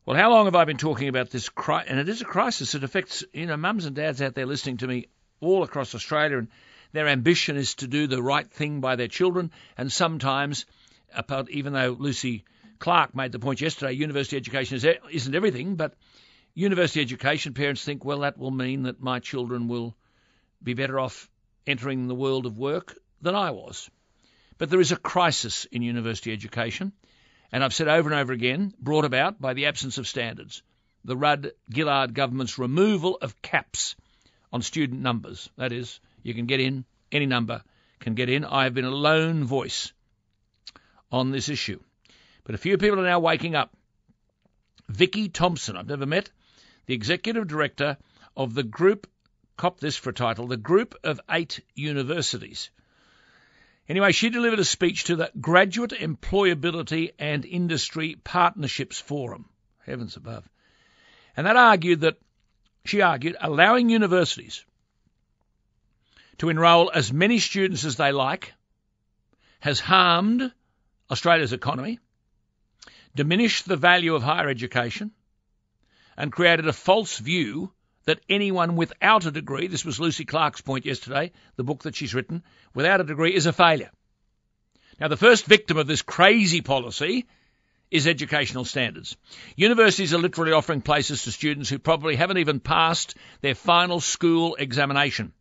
Well, how long have I been talking about this crisis? And it is a crisis. It affects, mums and dads out there listening to me all across Australia, and their ambition is to do the right thing by their children. And sometimes, even though Lucy Clark made the point yesterday, university education isn't everything, but university education, parents think, well, that will mean that my children will be better off entering the world of work than I was. But there is a crisis in university education, and I've said over and over again, brought about by the absence of standards. The Rudd-Gillard government's removal of caps on student numbers. That is, you can get in, any number can get in. I have been a lone voice on this issue. But a few people are now waking up. Vicky Thompson, I've never met, the executive director of the group, cop this for a title, the Group of 8 Universities. Anyway, she delivered a speech to the Graduate Employability and Industry Partnerships Forum. Heavens above. And she argued allowing universities to enrol as many students as they like has harmed Australia's economy, diminished the value of higher education, and created a false view that anyone without a degree, this was Lucy Clark's point yesterday, the book that she's written, without a degree is a failure. Now, the first victim of this crazy policy is educational standards. Universities are literally offering places to students who probably haven't even passed their final school examination.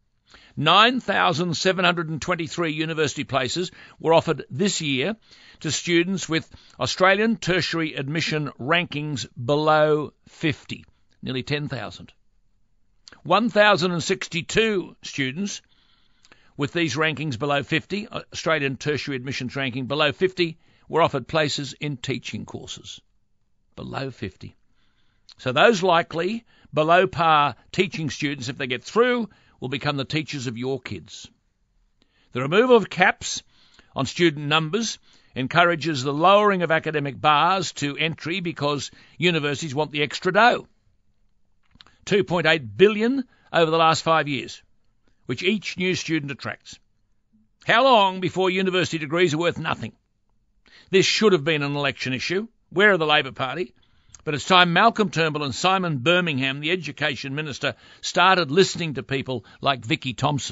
9,723 university places were offered this year to students with Australian tertiary admission rankings below 50, nearly 10,000. 1,062 students with these rankings below 50, Australian tertiary admissions ranking below 50, were offered places in teaching courses. Below 50. So those likely below par teaching students, if they get through, will become the teachers of your kids. The removal of caps on student numbers encourages the lowering of academic bars to entry because universities want the extra dough. $2.8 billion over the last 5 years, which each new student attracts. How long before university degrees are worth nothing? This should have been an election issue. Where are the Labor Party? But it's time Malcolm Turnbull and Simon Birmingham, the Education Minister, started listening to people like Vicky Thompson.